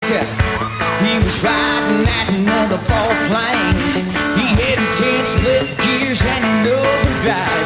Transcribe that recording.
He was riding at another ball plane. He had 10 split gears and an overdrive.